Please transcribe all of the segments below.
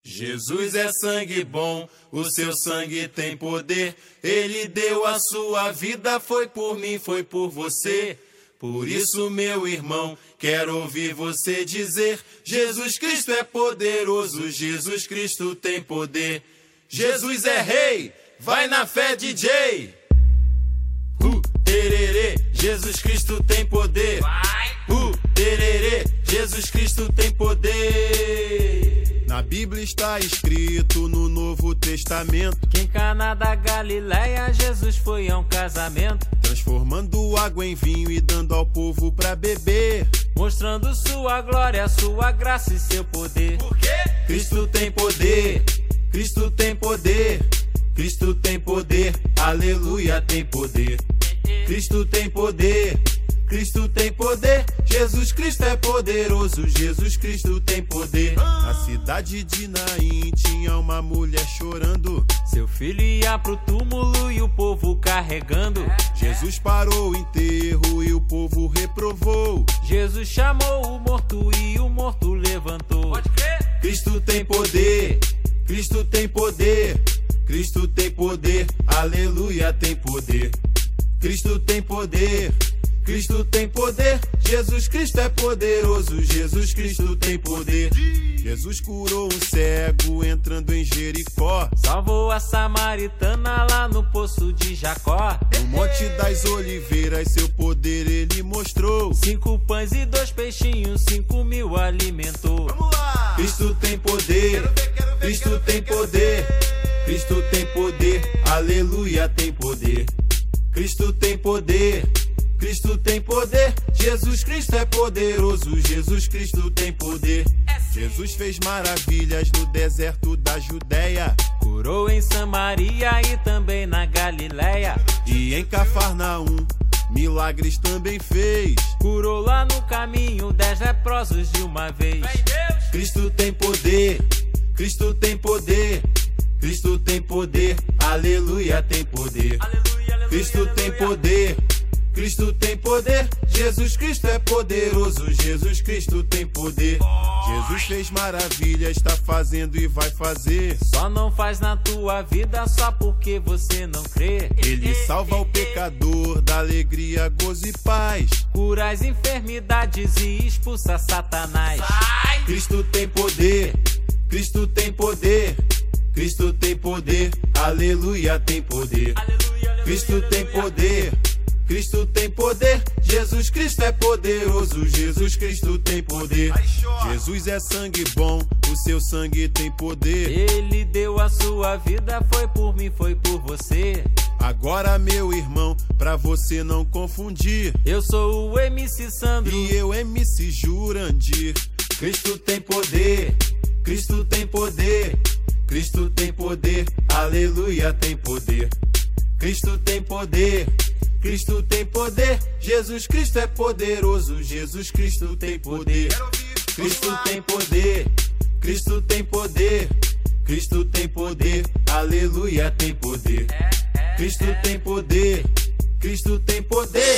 Jesus é sangue bom, o seu sangue tem poder. Ele deu a sua vida, foi por mim, foi por você. Por isso, meu irmão, quero ouvir você dizer: Jesus Cristo é poderoso, Jesus Cristo tem poder. Jesus é rei, vai na fé, DJ. Tererê, Jesus Cristo tem poder. Tererê, Jesus Cristo tem poder. Na Bíblia está escrito no Novo Testamento que em Caná da Galileia Jesus foi a um casamento, transformando água em vinho e dando ao povo pra beber, mostrando sua glória, sua graça e seu poder. Por quê? Cristo tem poder, Cristo tem poder, Cristo tem poder, aleluia, tem poder. Cristo tem poder, Cristo tem poder, Jesus Cristo é poderoso, Jesus Cristo tem poder. Na cidade de Naim tinha uma mulher chorando, seu filho ia pro túmulo e o povo carregando. Jesus parou o enterro e o povo reprovou. Jesus chamou o morto e o morto levantou. Pode crer. Cristo tem poder, Cristo tem poder, Cristo tem poder, aleluia, tem poder. Cristo tem poder, Cristo tem poder, Jesus Cristo é poderoso, Jesus Cristo tem poder. Jesus curou um cego entrando em Jericó, salvou a samaritana lá no poço de Jacó. No Monte das Oliveiras seu poder ele mostrou, 5 pães e 2 peixinhos, 5.000 alimentou. Vamos lá! Cristo tem poder, Cristo tem poder, Cristo tem poder, aleluia, tem poder. Cristo tem poder, Cristo tem poder, Jesus Cristo é poderoso, Jesus Cristo tem poder. Jesus fez maravilhas no deserto da Judéia, curou em Samaria e também na Galileia, e em Cafarnaum milagres também fez, curou lá no caminho 10 leprosos de uma vez. Cristo tem poder, Cristo tem poder, Cristo tem poder, aleluia, tem poder. Cristo tem poder, Cristo tem poder, Jesus Cristo é poderoso, Jesus Cristo tem poder. Jesus fez maravilhas, está fazendo e vai fazer. Só não faz na tua vida só porque você não crê. Ele salva o pecador da alegria, gozo e paz, cura as enfermidades e expulsa Satanás. Cristo tem poder, Cristo tem poder, Cristo tem poder, aleluia, tem poder. Cristo tem poder, Cristo tem poder, Jesus Cristo é poderoso, Jesus Cristo tem poder. Jesus é sangue bom, o seu sangue tem poder. Ele deu a sua vida, foi por mim, foi por você. Agora, meu irmão, pra você não confundir, eu sou o MC Sandro e eu MC Jurandir. Cristo tem poder, Cristo tem poder, Cristo tem poder, aleluia, tem poder. Cristo tem poder, Cristo tem poder, Jesus Cristo é poderoso, Jesus Cristo tem poder. Cristo tem poder, Cristo tem poder, Cristo tem poder, aleluia, tem poder. Cristo tem poder, Cristo tem poder.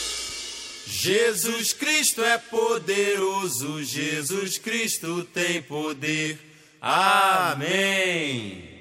Jesus Cristo é poderoso, Jesus Cristo tem poder. Amém.